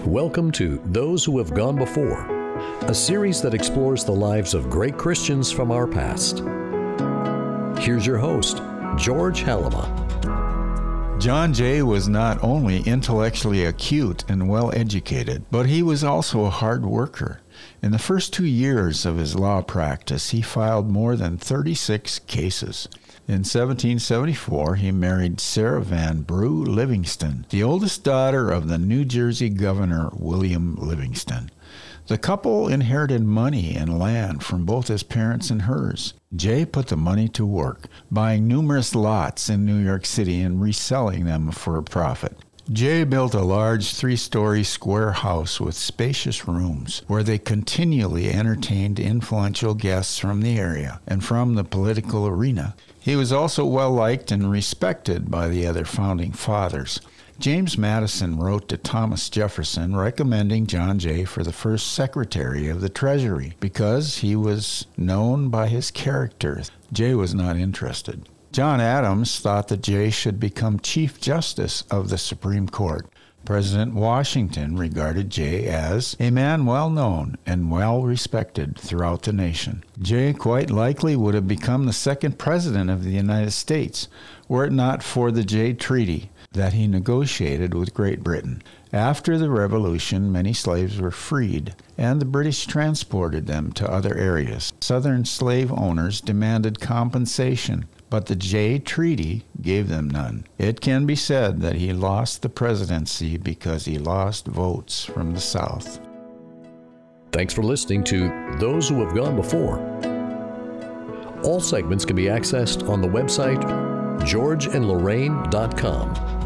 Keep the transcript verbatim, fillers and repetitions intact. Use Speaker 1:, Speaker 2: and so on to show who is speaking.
Speaker 1: Welcome to Those Who Have Gone Before, a series that explores the lives of great Christians from our past. Here's your host, George Halama.
Speaker 2: John Jay was not only intellectually acute and well-educated, but he was also a hard worker. In the first two years of his law practice, he filed more than thirty-six cases. In seventeen seventy-four, he married Sarah Van Brugh Livingston, the oldest daughter of the New Jersey Governor William Livingston. The couple inherited money and land from both his parents and hers. Jay put the money to work, buying numerous lots in New York City and reselling them for a profit. Jay built a large three-story square house with spacious rooms where they continually entertained influential guests from the area and from the political arena. He was also well-liked and respected by the other founding fathers. James Madison wrote to Thomas Jefferson recommending John Jay for the first Secretary of the Treasury because he was known by his character. Jay was not interested. John Adams thought that Jay should become Chief Justice of the Supreme Court. President Washington regarded Jay as a man well known and well respected throughout the nation. Jay quite likely would have become the second president of the United States were it not for the Jay Treaty that he negotiated with Great Britain. After the Revolution, many slaves were freed, and the British transported them to other areas. Southern slave owners demanded compensation, but the Jay Treaty gave them none. It can be said that he lost the presidency because he lost votes from the South.
Speaker 1: Thanks for listening to Those Who Have Gone Before. All segments can be accessed on the website george and lorraine dot com.